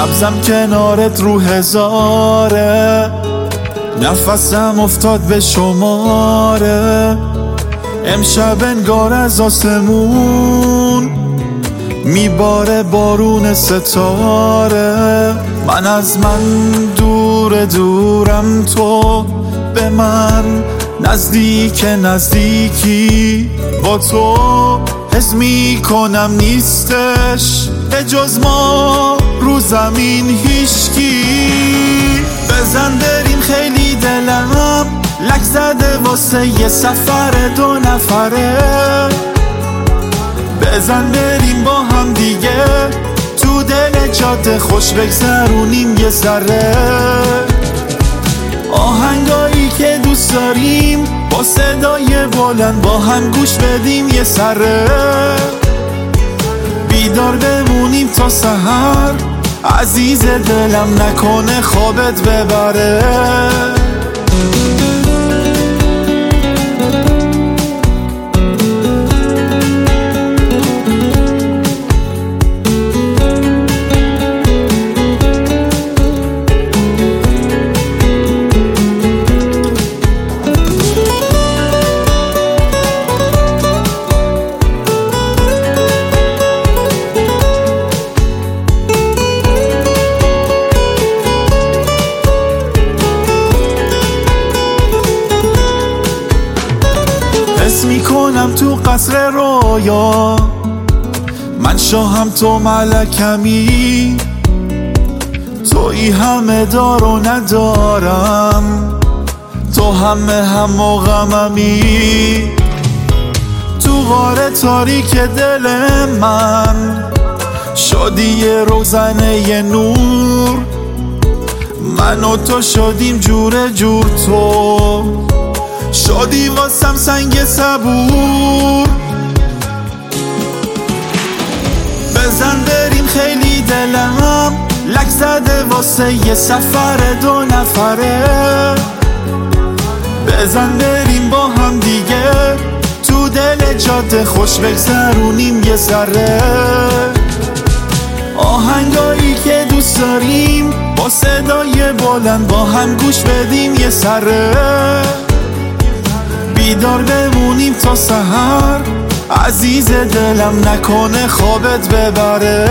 نبضم کنارت رو هزاره، نفسم افتاد به شماره. امشب انگار از آسمون میباره بارون ستاره. من از من دور دورم، تو به من نزدیک نزدیکی. با تو حس میکنم نیستش به جز ما رو زمین هیچکی. بزن بریم خیلی دلم لک زده واسه یه سفر 2 نفره. بزن بریم با هم دیگه تو دل جاده خوش بگذرونیم یه ذره. آهنگایی که دوست داریم با صدای بلند با هم گوش بدیم یه سره. بیدار بمونیم تا سحر، عزیز دلم نکنه خوابت ببره. حس میکنم تو قصر رویا من شاهم تو ملکمی. تویی همه دار و ندارم، تو همه هم و غممی. تو غار تاریک دل من شدی یه روزنه یه نور. من و تو شدیم جور جور، تو شدی واسم سنگ صبور. بزن بریم خیلی دلم لک زده واسه یه سفر 2 نفره. بزن بریم با هم دیگه تو دل جاده خوش بگذرونیم یه ذره. آهنگایی که دوست داریم با صدای بلند با هم گوش بدیم یه سره. بیدار بمونیم تا سحر، عزیز دلم نکنه خوابت ببره.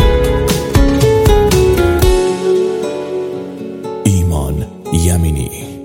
ایمان یمینی.